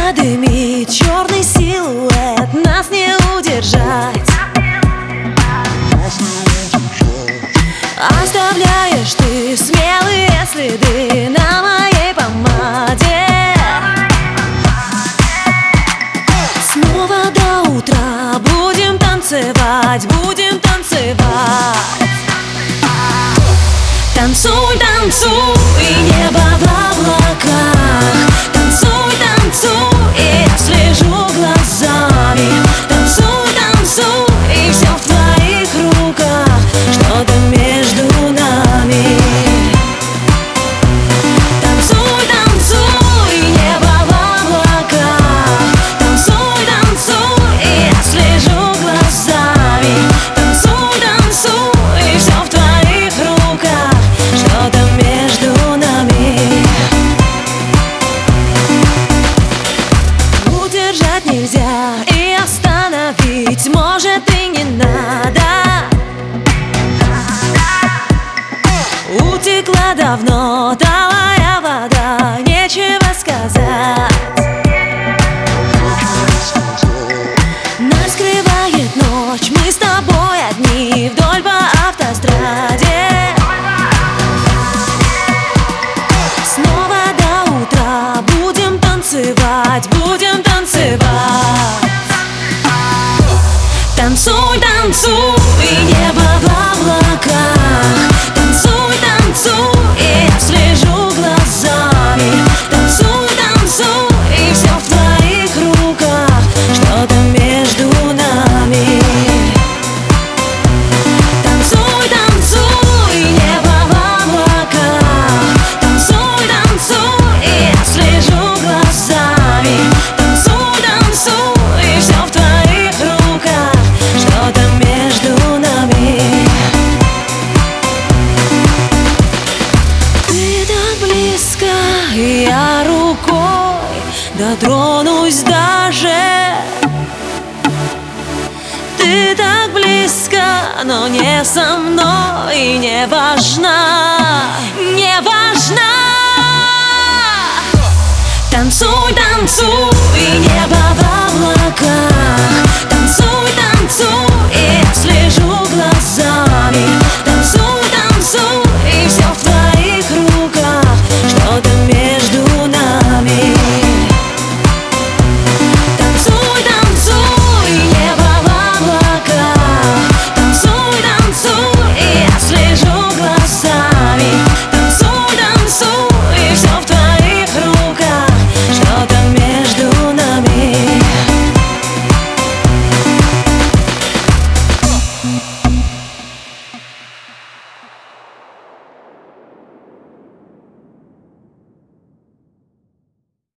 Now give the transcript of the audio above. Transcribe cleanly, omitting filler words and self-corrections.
дымит черный силуэт, нас не удержать. Оставляешь ты смелые следы на моей помаде. Снова до утра будем танцевать, будем танцевать. Танцуй, танцуй, и небо в облаках. Танцуй, танцуй, и я слежу глазами. Танцуй, танцуй, и все в твоих руках. Что-то между нами. Танцуй, танцуй, и небо в облаках. Танцуй, танцуй, и я слежу глазами. Танцуй, танцуй, и все в твоих руках. Что-то между нами. Удержать нельзя и остановить, может, и не надо. Утекла давно талая вода, нечего сказать. Нас скрывает ночь, мы с тобой одни вдоль по автостраде. Снова до утра будем танцевать, будем танцевать. Танцуй, танцуй, и небо в облаках. Танцуй, танцуй, и я слежу глазами. Танцуй, танцуй, и все в твоих руках. Что-то между нами. Танцуй, танцуй, и небо в облаках. Танцуй, танцуй, и я слежу глазами. Танцуй, танцуй, и все в твоих руках. Что-то между нами. Ты так близко, и я рукой дотронусь даже. Ты так близко, но не со мной, и не важна, не важна. Танцуй, танцуй, и небо в облаках.